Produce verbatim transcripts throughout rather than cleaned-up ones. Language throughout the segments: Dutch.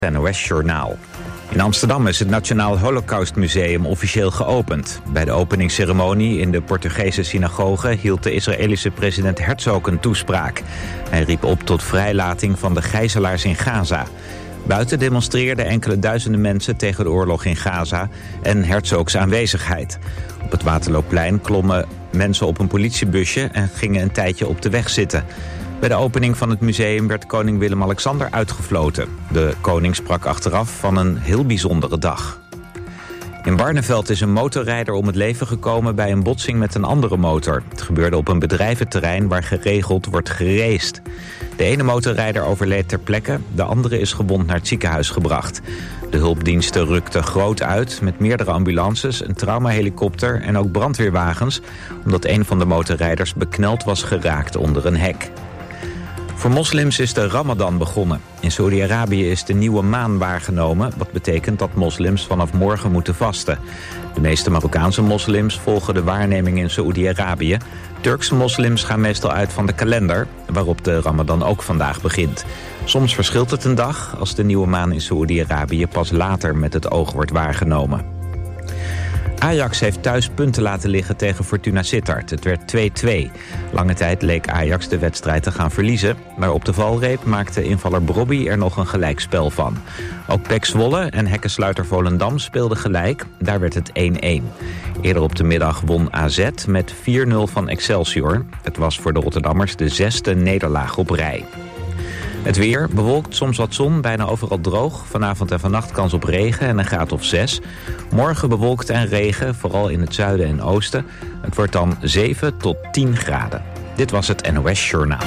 N O S-journaal. In Amsterdam is het Nationaal Holocaustmuseum officieel geopend. Bij de openingsceremonie in de Portugese synagoge hield de Israëlische president Herzog een toespraak. Hij riep op tot vrijlating van de gijzelaars in Gaza. Buiten demonstreerden enkele duizenden mensen tegen de oorlog in Gaza en Herzogs aanwezigheid. Op het Waterloopplein klommen mensen op een politiebusje en gingen een tijdje op de weg zitten. Bij de opening van het museum werd koning Willem-Alexander uitgefloten. De koning sprak achteraf van een heel bijzondere dag. In Barneveld is een motorrijder om het leven gekomen bij een botsing met een andere motor. Het gebeurde op een bedrijventerrein waar geregeld wordt geraced. De ene motorrijder overleed ter plekke, de andere is gewond naar het ziekenhuis gebracht. De hulpdiensten rukten groot uit met meerdere ambulances, een traumahelikopter en ook brandweerwagens, omdat een van de motorrijders bekneld was geraakt onder een hek. Voor moslims is de Ramadan begonnen. In Saoedi-Arabië is de nieuwe maan waargenomen, wat betekent dat moslims vanaf morgen moeten vasten. De meeste Marokkaanse moslims volgen de waarneming in Saoedi-Arabië. Turkse moslims gaan meestal uit van de kalender, waarop de Ramadan ook vandaag begint. Soms verschilt het een dag, als de nieuwe maan in Saoedi-Arabië pas later met het oog wordt waargenomen. Ajax heeft thuis punten laten liggen tegen Fortuna Sittard. Het werd twee-twee. Lange tijd leek Ajax de wedstrijd te gaan verliezen, maar op de valreep maakte invaller Brobby er nog een gelijkspel van. Ook P E C Zwolle en hekkensluiter Volendam speelden gelijk. Daar werd het één-één. Eerder op de middag won A Z met vier nul van Excelsior. Het was voor de Rotterdammers de zesde nederlaag op rij. Het weer, bewolkt, soms wat zon, bijna overal droog. Vanavond en vannacht kans op regen en een graad of zes. Morgen bewolkt en regen, vooral in het zuiden en oosten. Het wordt dan zeven tot tien graden. Dit was het N O S Journaal.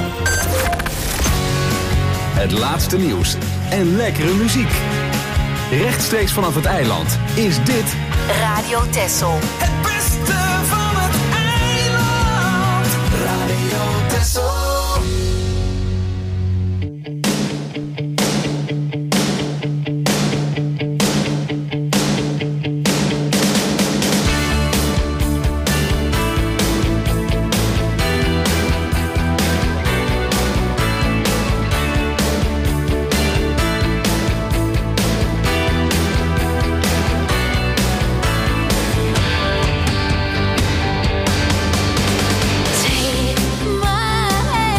Het laatste nieuws en lekkere muziek. Rechtstreeks vanaf het eiland is dit Radio Texel. Het beste van het eiland. Radio Texel. Take my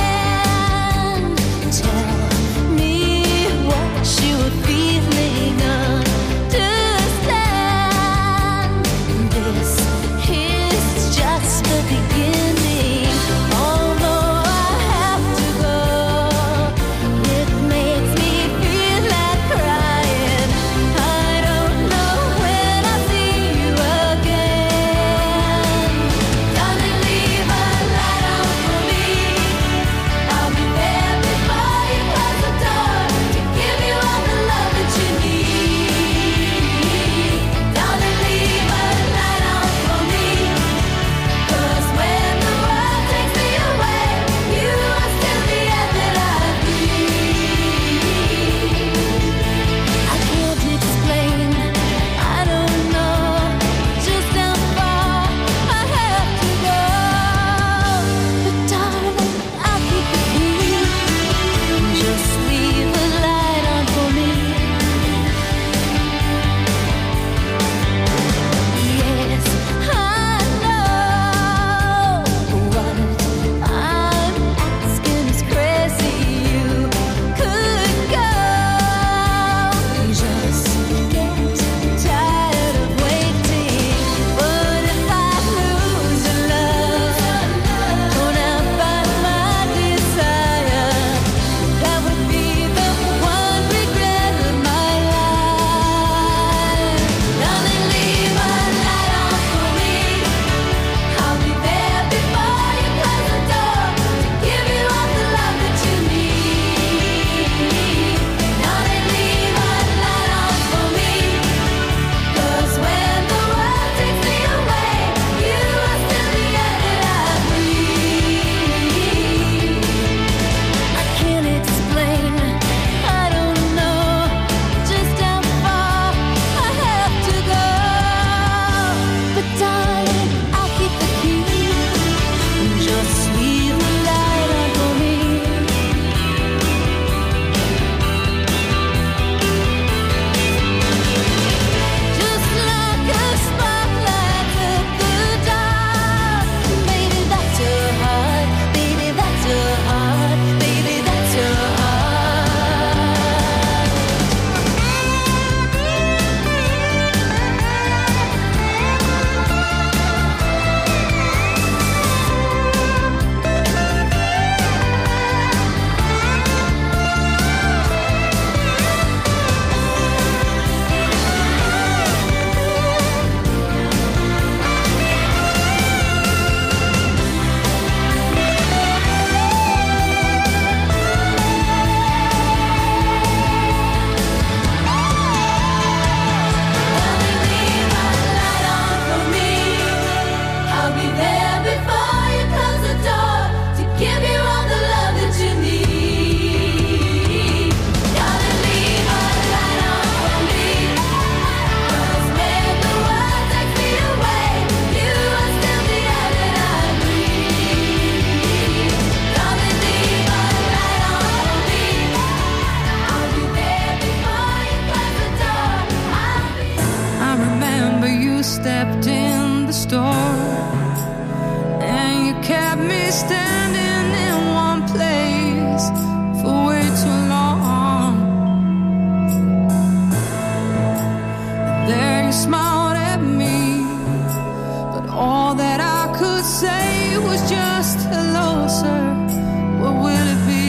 stepped in the store, and you kept me standing in one place for way too long. There you smiled at me, but all that I could say was just hello, sir. What will it be?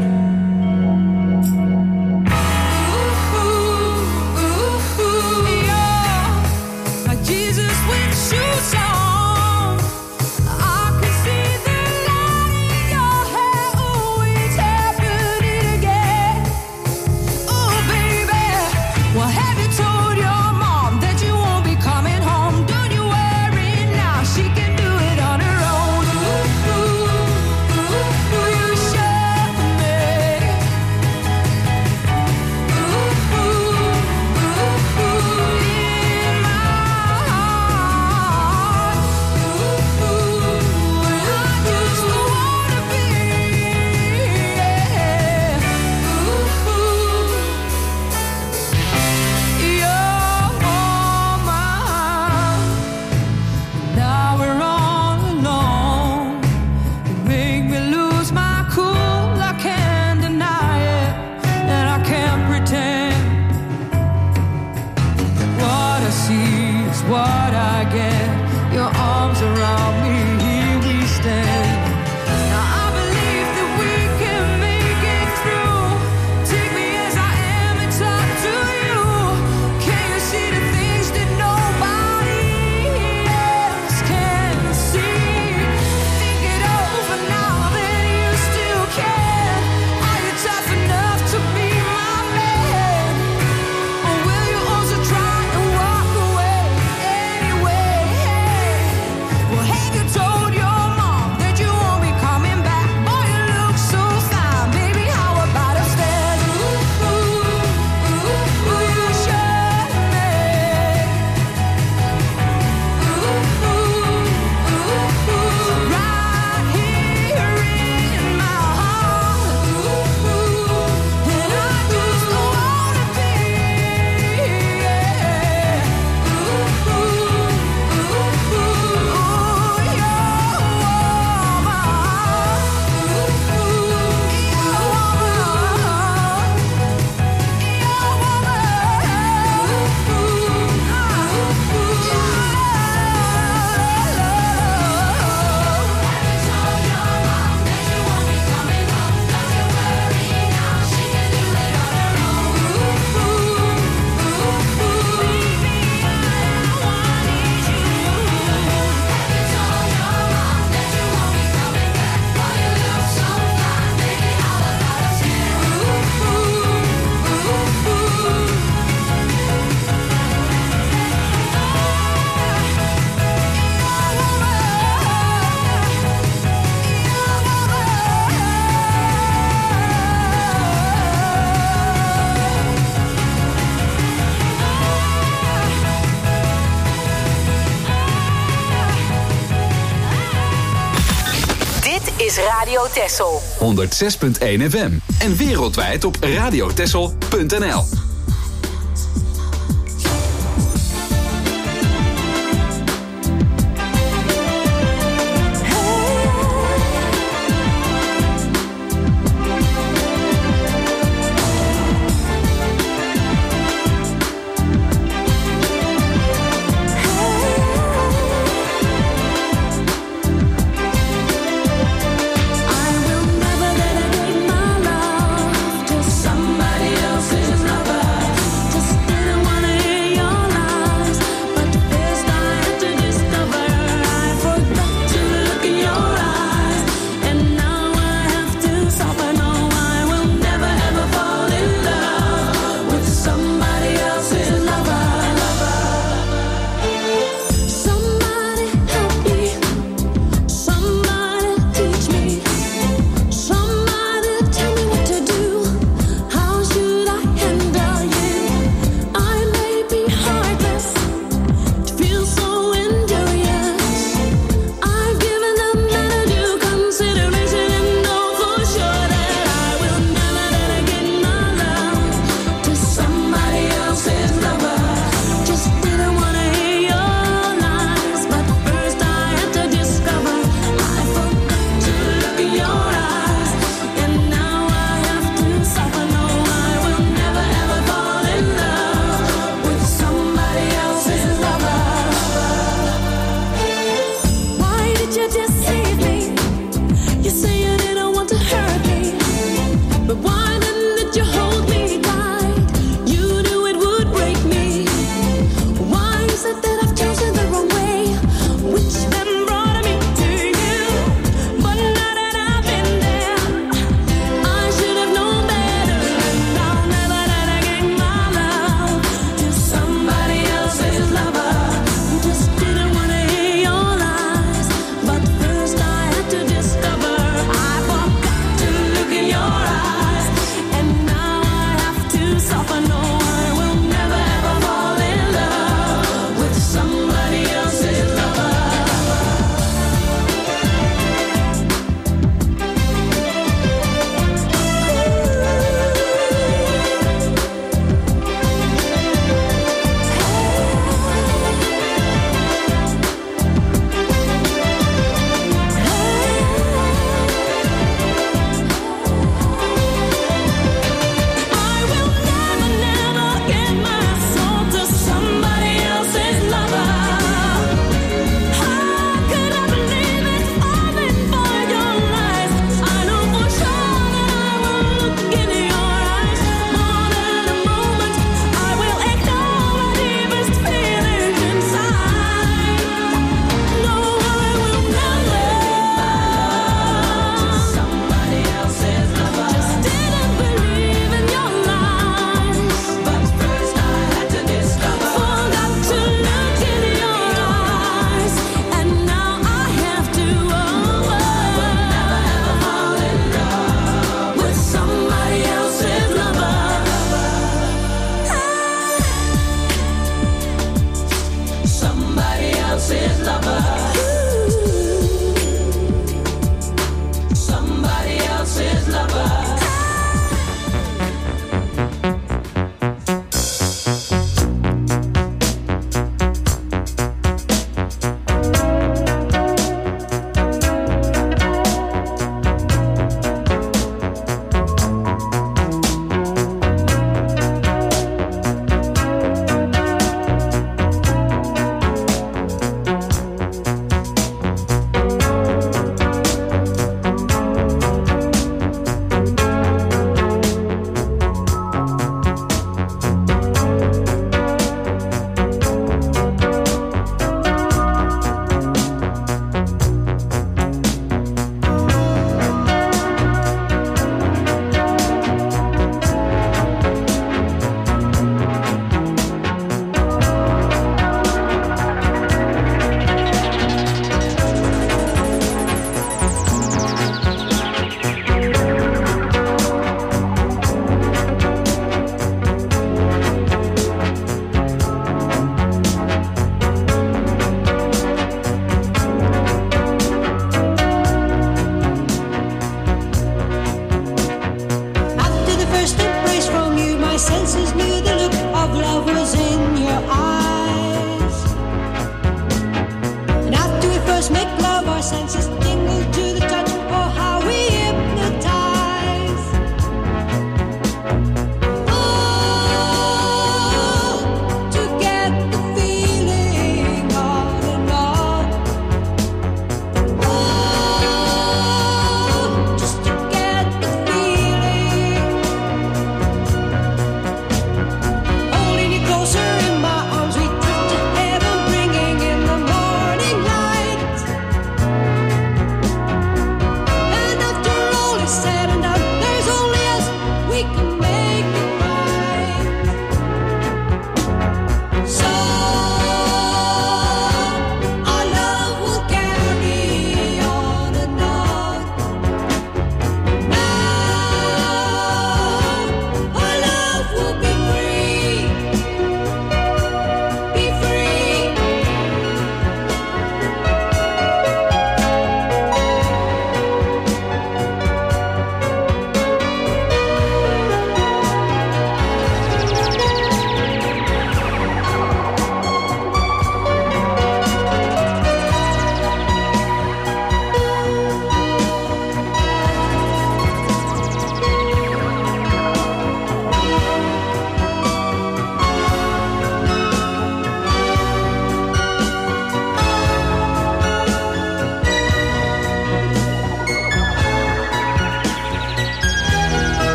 Radio Texel. honderdzes punt één F M. En wereldwijd op radiotexel punt n l. Somebody else's lover.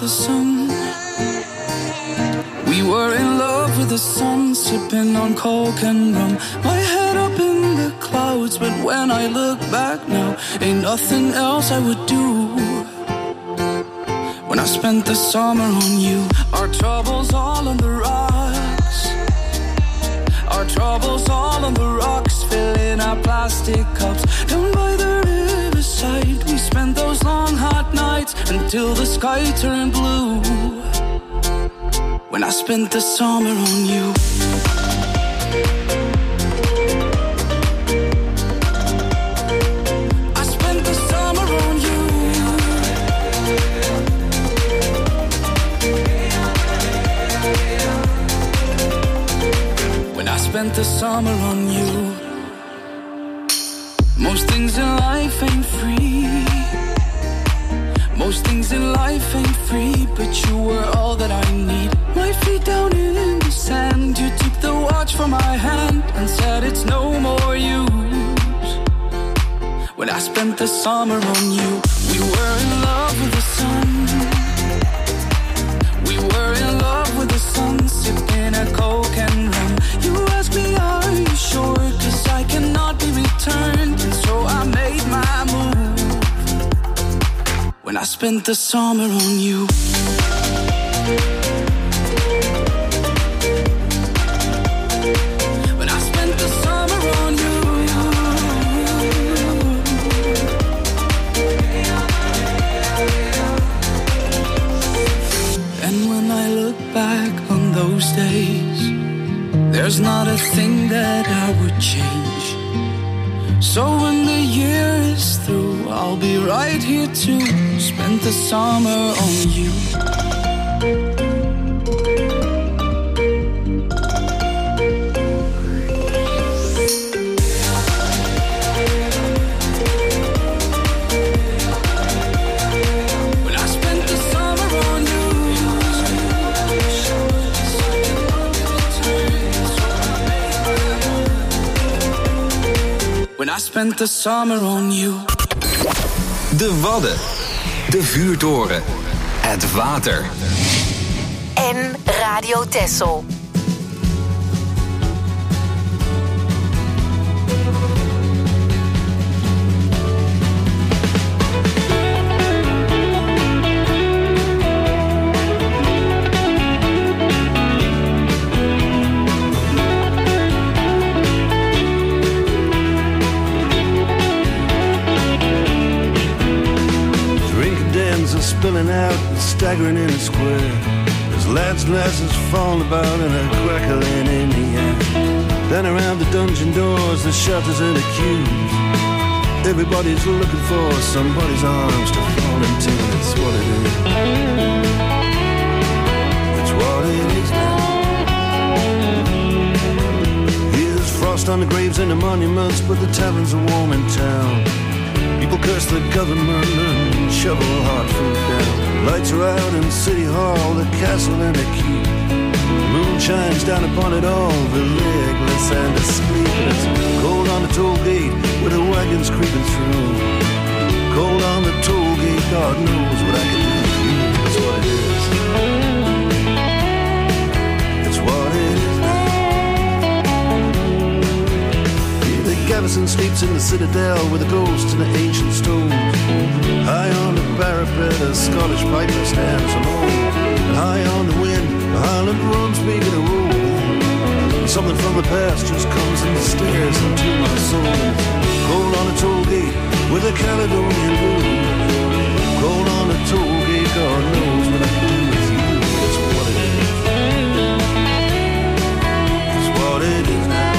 sun. We were in love with the sun, sipping on coke and rum. My head up in the clouds, but when I look back now, ain't nothing else I would do. When I spent the summer on you, our troubles all on the rocks. Our troubles all on the rocks, filling our plastic cups. Down by the riverside, we spent those long hot nights until the sky turned blue. When I spent the summer on you. I spent the summer on you. When I spent the summer on you. Most things in life ain't free. Most things in life ain't free, but you were all that I need. My feet down in the sand, you took the watch from my hand and said it's no more use. When I spent the summer on you, we were in love with the sun. We were in love with the sun, sipping a coke and rum. You asked me, are you sure? Cause I cannot be returned, and so I made my move. When I spent the summer on you. When I spent the summer on you. And when I look back on those days, there's not a thing that I would change. So when the year is through, I'll be right here to spend the summer on you. When I spent the summer on you. When I spent the summer on you. De Wadden. De Vuurtoren. Het water. En Radio Texel. Spilling out and staggering in the square. There's lads' glasses falling about and a crackling in the air. Then around the dungeon doors, the shutters and the queues. Everybody's looking for somebody's arms to fall into. That's what it is. That's what it is now. Here's frost on the graves and the monuments, but the taverns are warm in town. People curse the government and shovel hard food down. Lights are out in City Hall, the castle and the keep. The moon shines down upon it all, the legless and the sleepless. Cold on the toll gate with the wagons creeping through. Cold on the toll gate, God knows what I can do for you. That's what it is. It's what it is now. Gavison sleeps in the citadel with the ghosts and the ancient stones. High on the parapet, a Scottish piper stands alone. And high on the wind, the Highland runs making a roll. Something from the past just comes and stares into my soul. Cold on a toll gate with a Caledonian blues. Cold on a toll gate, God knows what I can do with you. That's what it is. That's what it is now.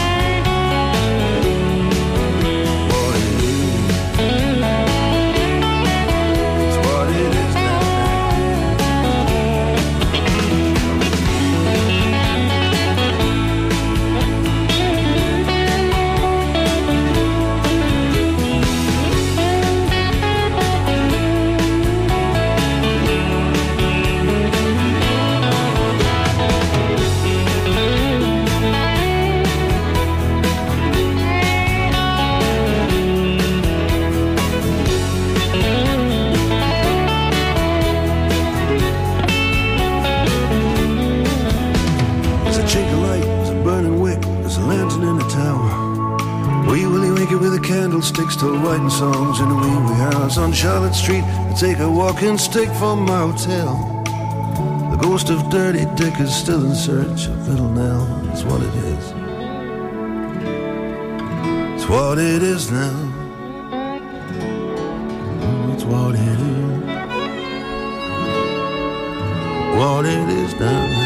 still writing songs in the wee wee house on Charlotte Street. I take a walking stick from my hotel. The ghost of Dirty Dick is still in search of Little Nell. It's what it is. It's what it is now. It's what it is. What it is now.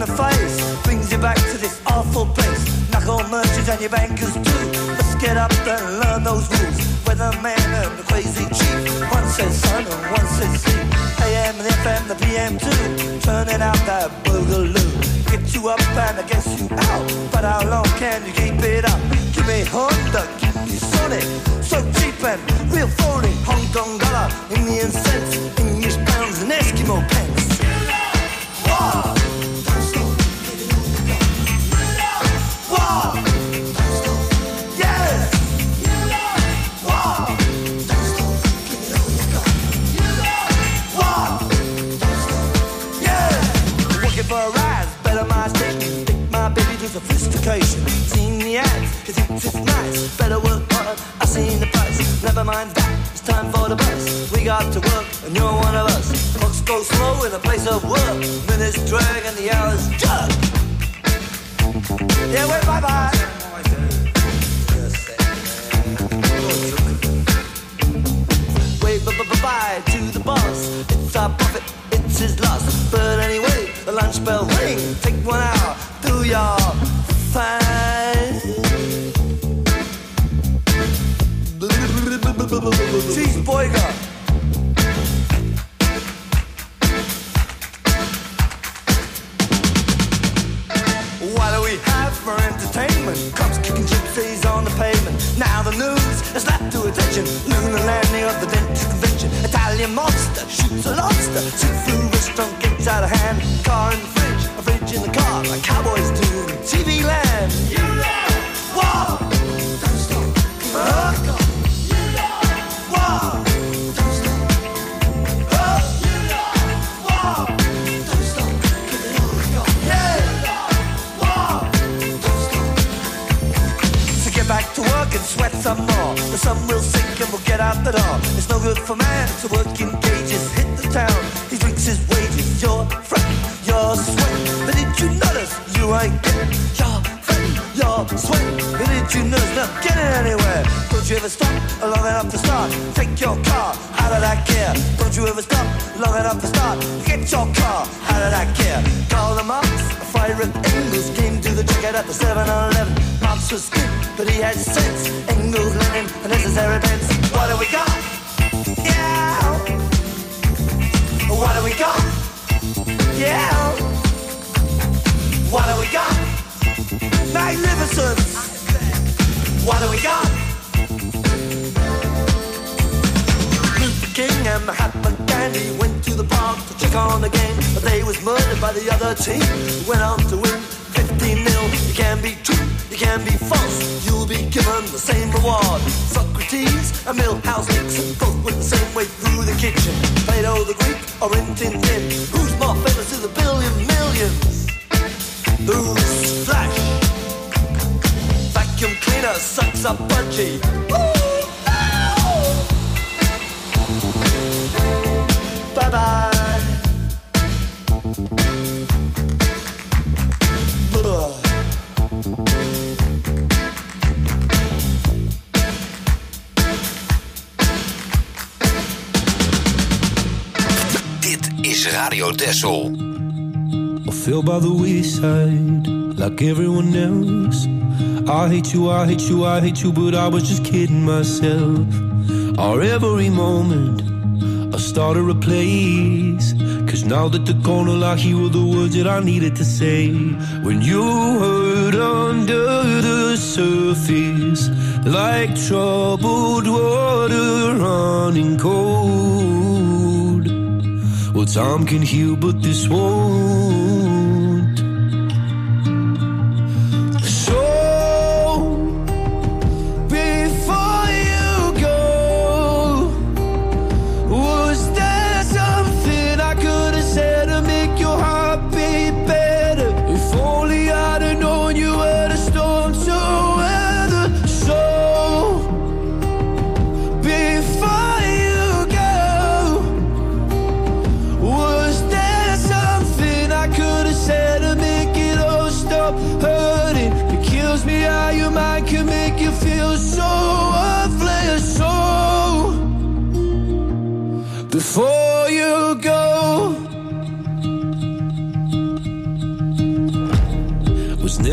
the face brings you back to this awful place. Knock on merchants and your bankers too. Let's get up and learn those rules. Weatherman and the crazy chief. One says sun and one says sleep. A M and F M, the P M too. Turning out that boogaloo. Get you up and I guess you out. But how long can you keep it up? Give me Honda, give me Sonic. So cheap and real phony. Hong Kong dollar, Indian cents, English pounds and Eskimo pence. Wow! Wow! Yes! Wow! Wow! Yeah! Working for a rise, better my station. Take my baby to sophistication. Seen the ads, he thinks it's nice. Better work hard, I seen the price. Never mind that, it's time for the bus. We got to work, and you're one of us. Clocks go slow in a place of work. Minutes drag and the hours jug. Yeah, wait, bye-bye. Wait, bye-bye to the boss. It's our profit, it's his loss. But anyway, the lunch bell ring. Take one hour, do your fine. Cheeseburger. What do we have for entertainment? Cops kicking gypsies on the pavement. Now the news has slapped to attention. Lunar landing of the dentist convention. Italian monster shoots a lobster. Seafood restaurant gets out of hand. Car in the fridge, a fridge in the car, like cowboys do in T V land. You know, whoa, don't stop, uh, you know, whoa, don't stop, uh, you know, whoa, don't stop, give it all you got, yeah, whoa, don't stop. So get back to work and sweat some more. The sun will sink and we'll get out the door. It's no good for man to work in cages. Hit the town, he drinks his wages. You're fretting, you're sweating. But did you notice you ain't getting? You're fretting, you're sweating. But did you notice not getting anywhere? Don't you ever stop long enough to start? Take your car out of that gear. Don't you ever stop long enough to start? Get your car out of that gear. Call the Marx, a fire at Engels. Came to the checkout at the seven eleven. Marx was good, but he had sense. Engels, Lenin, a necessary pence. What do we got? Yeah. What do we got? Yeah. What do we got? Magnificent. What do we got? Luther King and Mahatma Gandhi went to the park to check on the game, but they was murdered by the other team. Went on to win fifteen nil. You can be true, you can be false. You'll be given the same reward. Socrates and Milhouse Nixon both went the same way through the kitchen. Plato the Greek or Rin Tin Tin. Who's more famous to the billion millions? Who's Flash? Vacuum cleaner sucks up budgie. Bye bye. Dit is Radio Texel. I feel by the wayside like everyone else. I hate you, I hate you, I hate you, but I was just kidding myself. Our every moment I started a place. Cause now that they're gone, all I hear were the words that I needed to say. When you hurt under the surface, like troubled water running cold. Well, time can heal, but this won't. So, before you go, was there something I could have said to make your heart beat better? If only I'd have known you were the storm to weather. So, before you go, was there something I could have said to make it all stop hurting? It kills me how your mind can make you feel so worthless. So, before you go,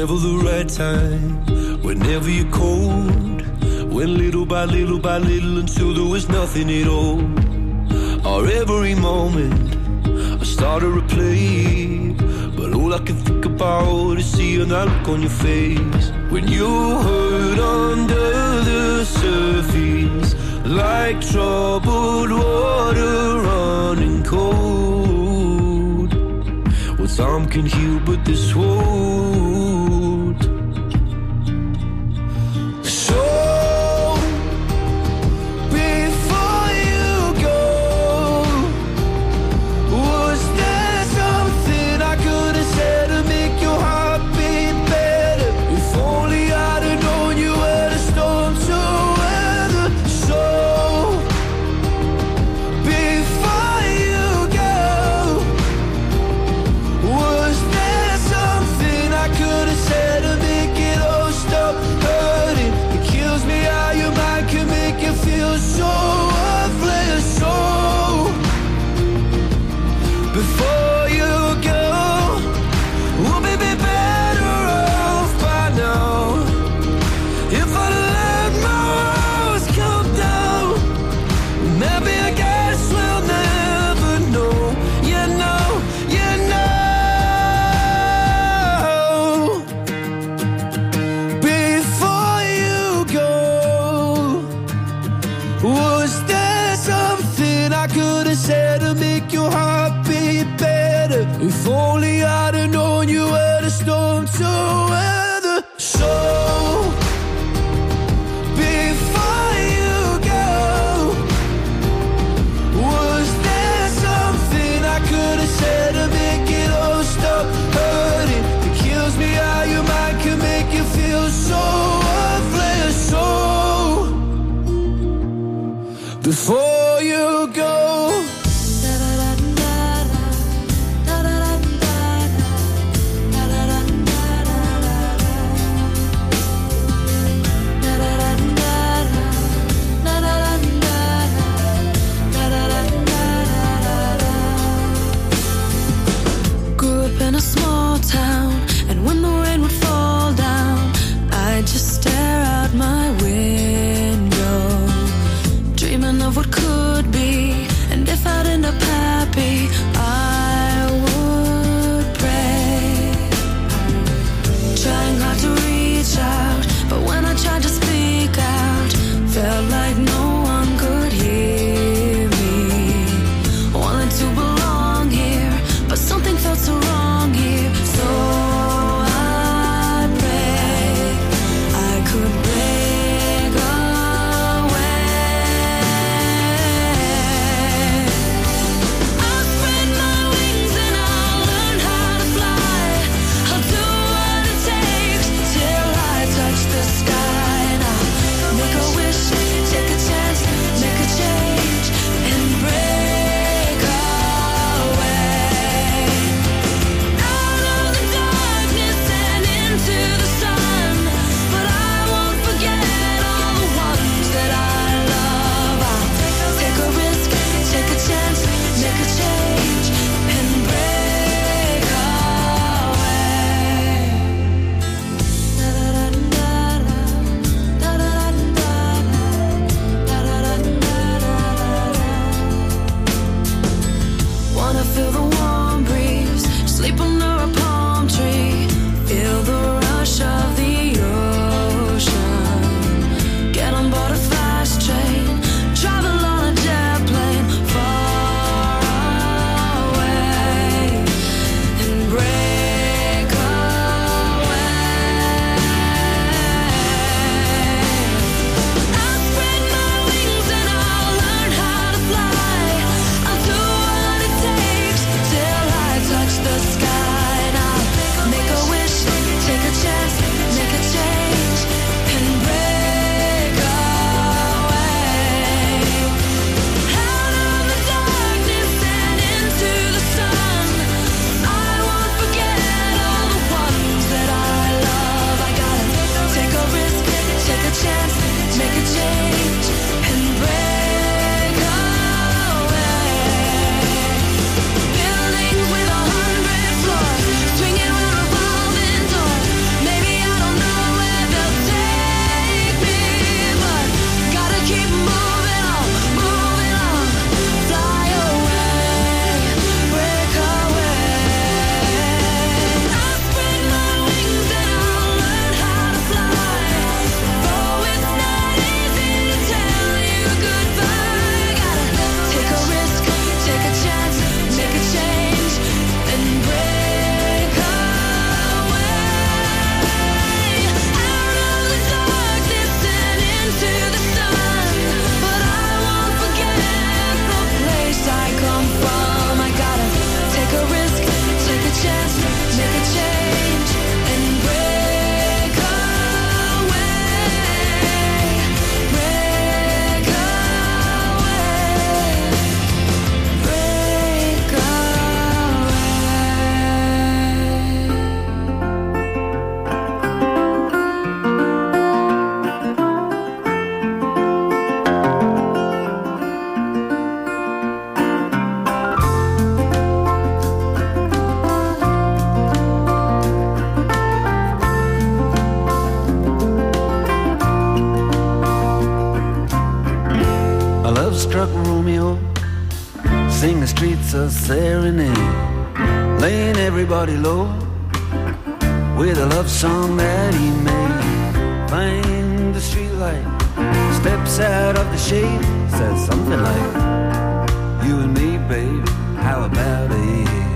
never the right time, whenever you're cold. Went little by little by little until there was nothing at all. Or every moment I start to replay, but all I can think about is seeing that look on your face. When you hurt under the surface, like troubled water running cold. Well, time can heal, but this won't. So before you go, was there something I could have said to make your heart beat better? If only I'd have known you were the storm to weather. So before you go, was there something I could have said to make it all stop hurting? It kills me how your mind can make you feel so worthless. So before you go, we'll be be better off by now. If I let my walls come down, maybe I guess we'll never know. You know, you know. Before you go, was there something I could have said to make your heart beat better? If only I'd have known you were the storm to weather. So before you go, was there something I could have said to make it all stop hurting? It kills me how your mind can make you feel so worthless. So before you go. Grew up in a small town, and when the rain would fall down, I'd just stare out my window, dreaming of what could be. And if I'd end up happy, I would pray, trying hard to reach out, but when I tried to speak out, felt like no one could hear me. Wanted to belong here, but something felt so wrong here. So I prayed I could break away. I spread my Sing the streets a serenade, laying everybody low with a love song that he made. Find the streetlight, steps out of the shade, says something like, you and me, babe, how about it?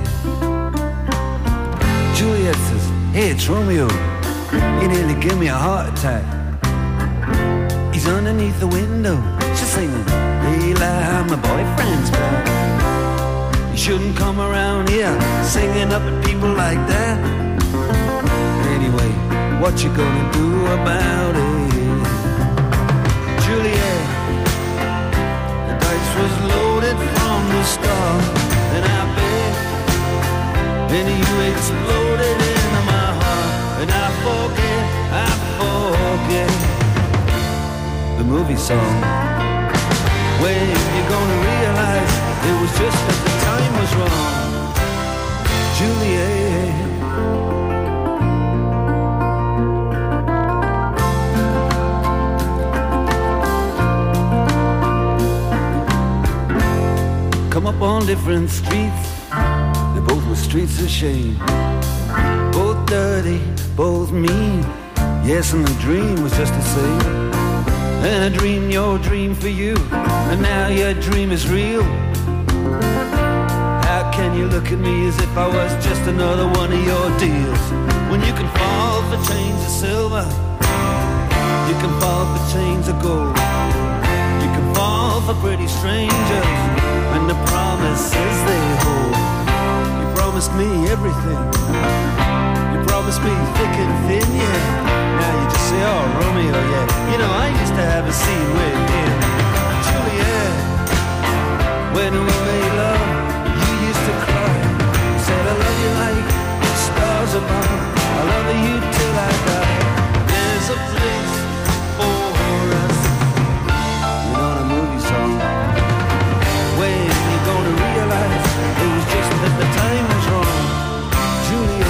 Juliet says, hey, it's Romeo, you nearly give me a heart attack. He's underneath the window, she's singing, hey, like my boyfriend's back. You shouldn't come around here singing up at people like that. Anyway, what you gonna do about it? Juliet, the dice was loaded from the start, and I bet, and you exploded into my heart, and I forget, I forget the movie song. When you're gonna realize it was just that the time was wrong, Juliet. Come up on different streets, they both were streets of shame. Both dirty, both mean, yes, and the dream was just the same. And I dreamed your dream for you, and now your dream is real. How can you look at me as if I was just another one of your deals? When you can fall for chains of silver, you can fall for chains of gold, you can fall for pretty strangers and the promises they hold. You promised me everything, you promised me thick and thin, yeah. Now you just say, oh, Romeo, yeah. You know, I used to have a scene with him. Juliet, when we made love, you used to cry. You said, I love you like stars above, I love you till I die. There's a place for us. You know the movie song. When you gonna realize it was just that the time was wrong, Juliet.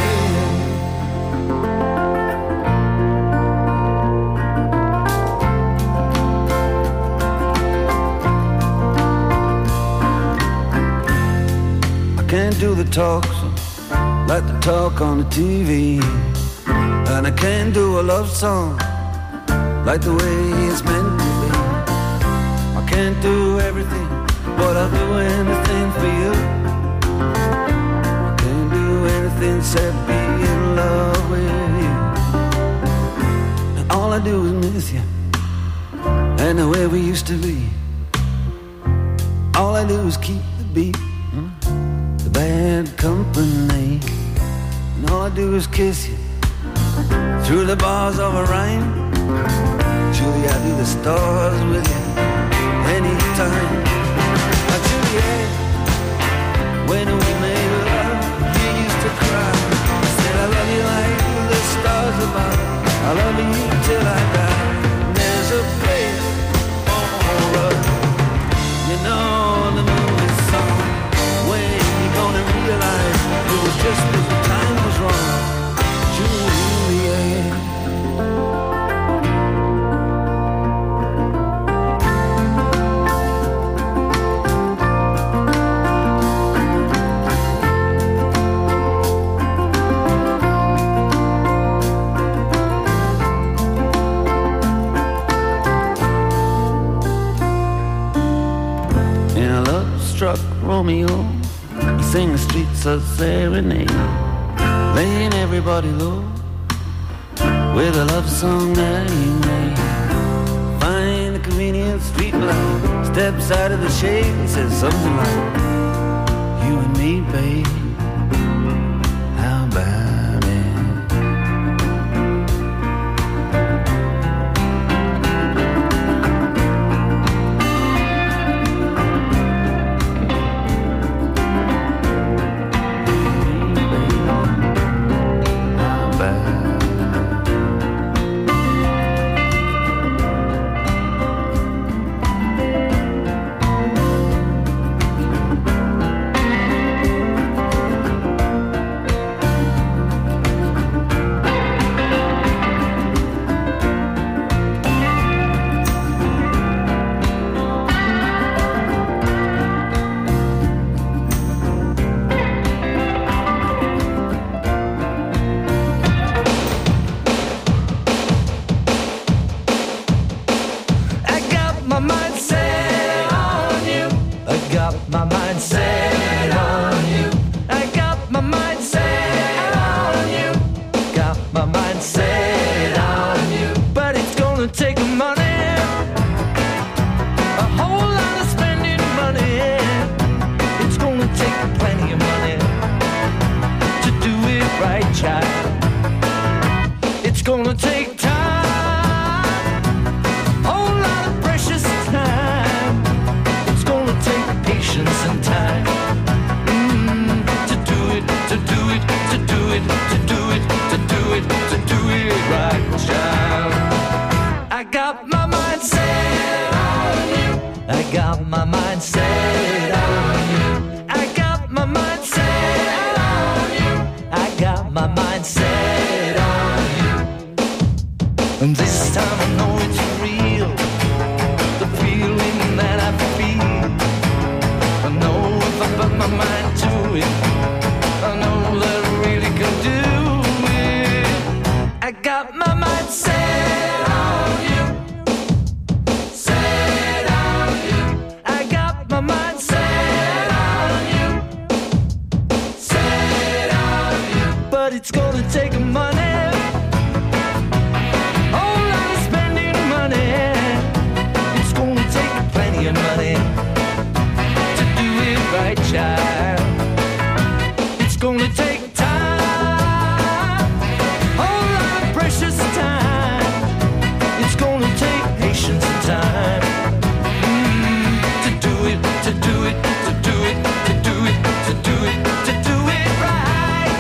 Can't do the talks like the talk on the T V, and I can't do a love song like the way it's meant to be. I can't do everything, but I'll do anything for you. I can't do anything except be in love with you. And all I do is miss you and the way we used to be. All I do is keep the beat, bad company, and all I do is kiss you through the bars of a rhyme. Julie, I do the stars with you anytime. Now, Juliet, when we made love, you used to cry. I said I love you like the stars above, I love you till I die. There's a place for us, you know the movie song. When gonna realize it was just that the time was wrong, Juliet. And I love struck Romeo, sing the streets a serenade, laying everybody low with a love song that he made. Find the convenient street light, steps out of the shade and says something like, you and me, babe, how about it? my mind set on you. I got my mind set on you. Got my mind set on you. But it's gonna take money, a whole lot of spending money. It's gonna take plenty of money to do it right, child. It's gonna take time, whole lot of precious time. It's gonna take patience and time mm, to do it, to do it, to do it, to do it, to do it, to do it right, child. I got my mind set on you. I got my mind set on you. I got my mind set on you. I got my mind set on you. And this time I know it's real, the feeling that I feel. I know if I put my mind to it, I know that I really can do it. I got my mind set on you, set on you. I got my mind set on you, set on you. But it's gonna take money, money to do it right, child. It's gonna take time, whole lot of precious time. It's gonna take patience and time mm, to do it, to do it, to do it, to do it, to do it, to do it right.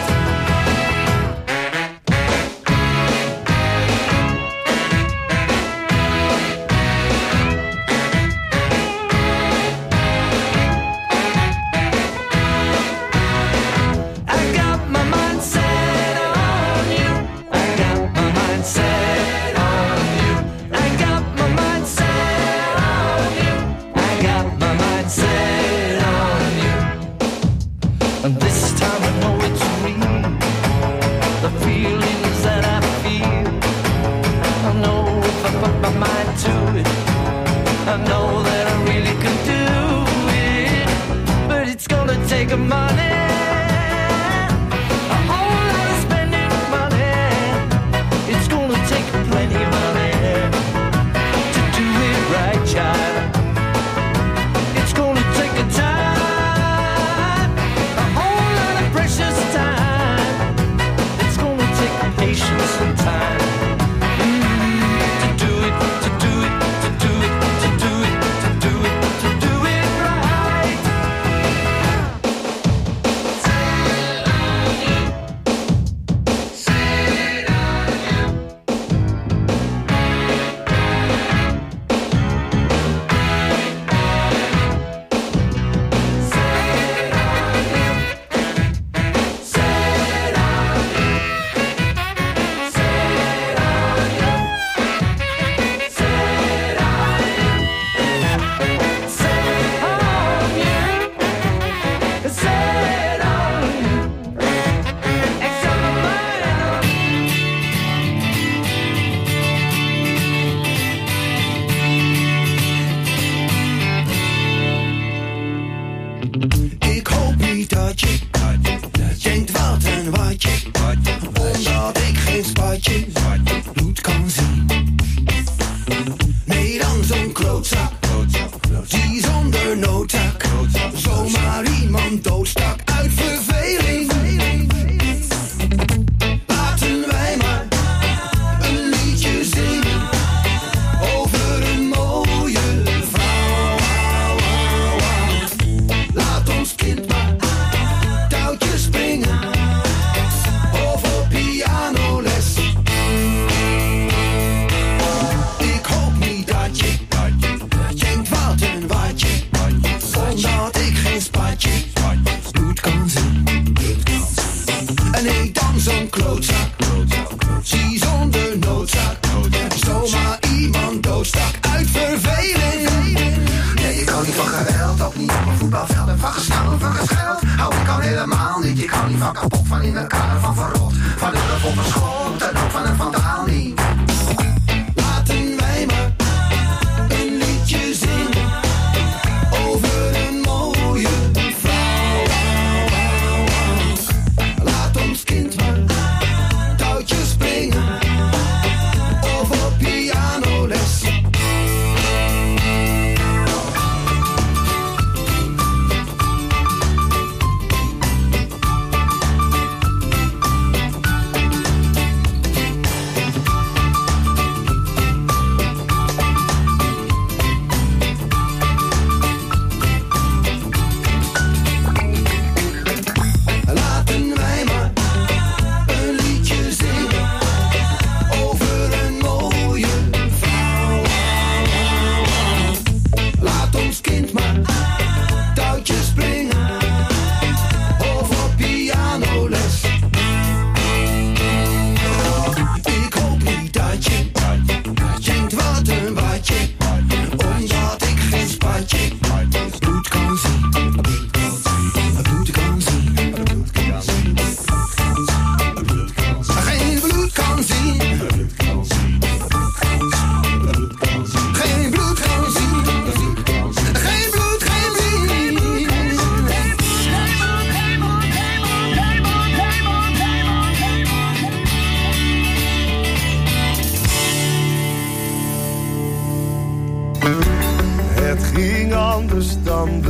Over een mooie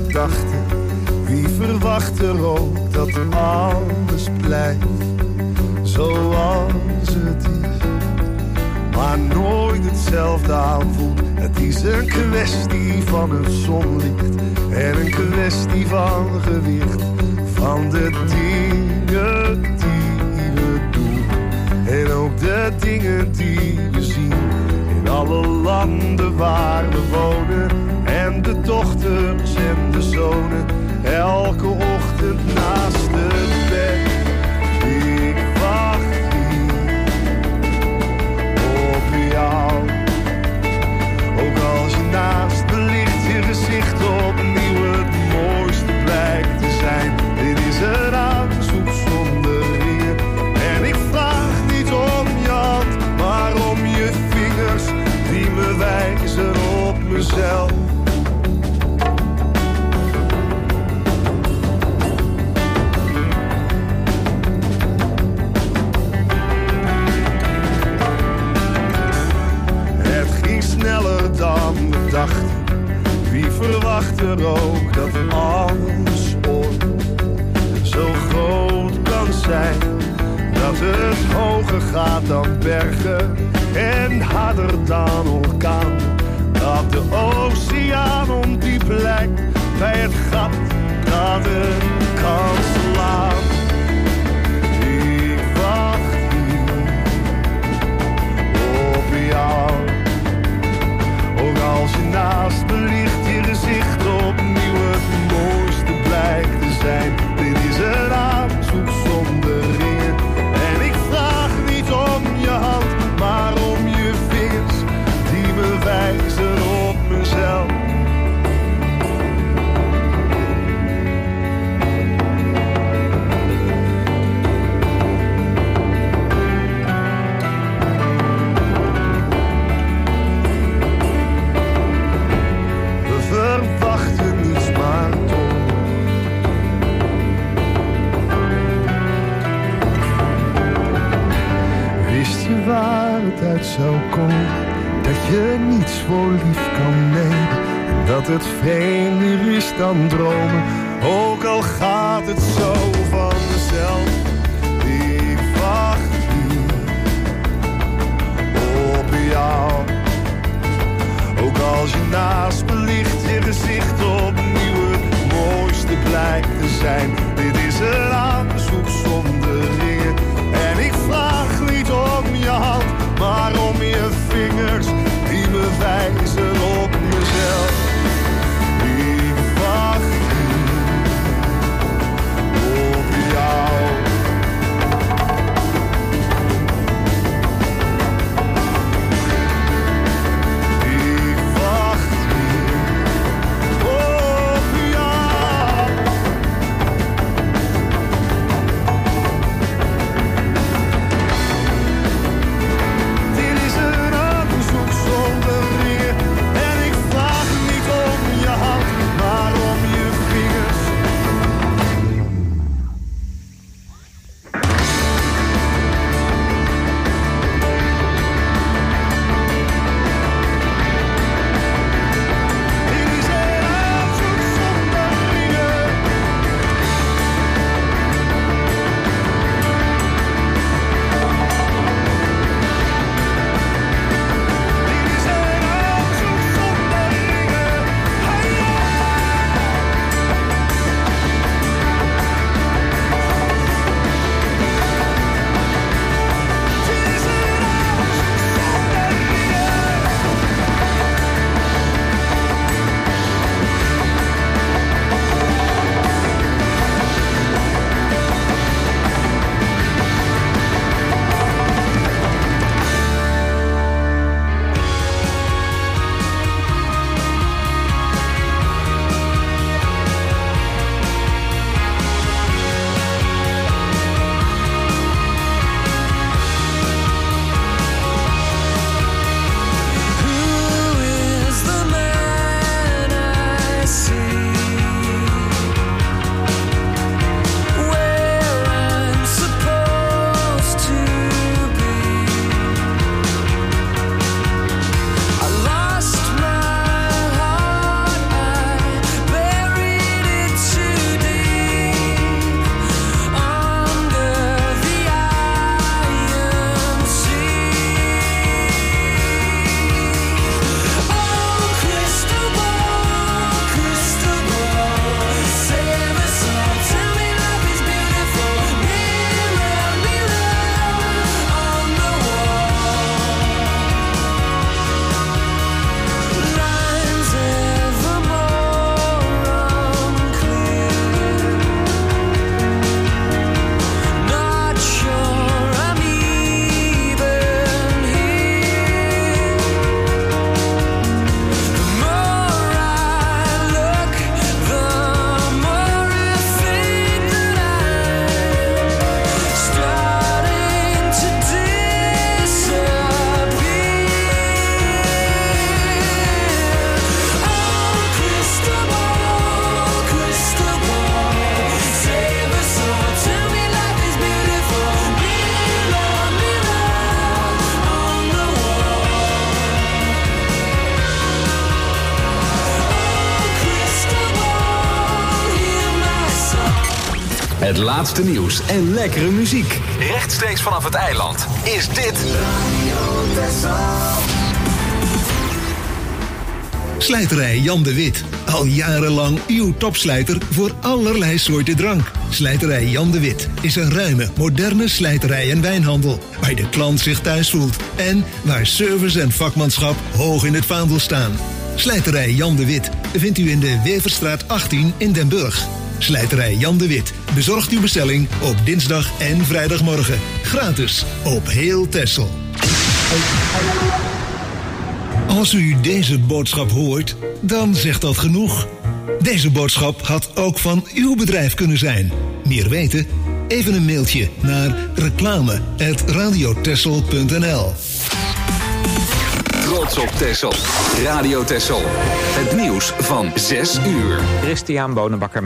gedachten. Wie verwacht er ook dat alles blijft zoals het is, maar nooit hetzelfde aanvoelt. Het is een kwestie van het zonlicht en een kwestie van gewicht, van de dingen die we doen en ook de dingen die we zien in alle landen waar we wonen. En de dochters en de zonen, elke ochtend naast het bed. Ik wacht hier op jou. Ook als je naast me ligt, je gezicht opnieuw het mooiste blijkt te zijn. Dit is een aanzoek zonder ringen. En ik vraag niet om je hand, maar om je vingers die me wijzen op mezelf. Sneller dan we dachten. Wie verwacht er ook dat alles ooit zo groot kan zijn, dat het hoger gaat dan bergen en harder dan orkaan, dat de oceaan ondiep lijkt bij het gat dat het kan slaan. Ik wacht hier op jou. Ook als je naast me ligt, je gezicht opnieuw het mooiste blijkt te zijn. Dit is een aanzoek zonder ringen. En ik vraag niet om je hand, maar om je vingers die me wijzen op mezelf. Verwachten niets maar toch. Wist je waar het uit zou komen, dat je niets voor lief kan nemen, en dat het vreemder is dan dromen, ook al gaat het zo vanzelf. Ik wacht hier op jou. Ook als je naast me ligt, je gezicht opnieuw het mooiste blijkt te zijn. Dit is een aanzoek zonder ringen. En ik vraag niet om je hand, maar om je vingers die me wijzen op mezelf. Ik wacht hier op jou. Ik wacht hier op Het laatste nieuws en lekkere muziek. Rechtstreeks vanaf het eiland is dit Radio Texel. Slijterij Jan de Wit. Al jarenlang uw topslijter voor allerlei soorten drank. Slijterij Jan de Wit is een ruime, moderne slijterij en wijnhandel. Waar de klant zich thuis voelt. En waar service en vakmanschap hoog in het vaandel staan. Slijterij Jan de Wit vindt u in de Weverstraat achttien in Den Burg. Slijterij Jan de Wit bezorgt uw bestelling op dinsdag en vrijdagmorgen. Gratis op heel Texel. Als u deze boodschap hoort, dan zegt dat genoeg. Deze boodschap had ook van uw bedrijf kunnen zijn. Meer weten? Even een mailtje naar reclame apenstaartje radiotexel punt n l. Trots op Texel. Radio Texel. Het nieuws van zes uur. Christian Bonenbakker.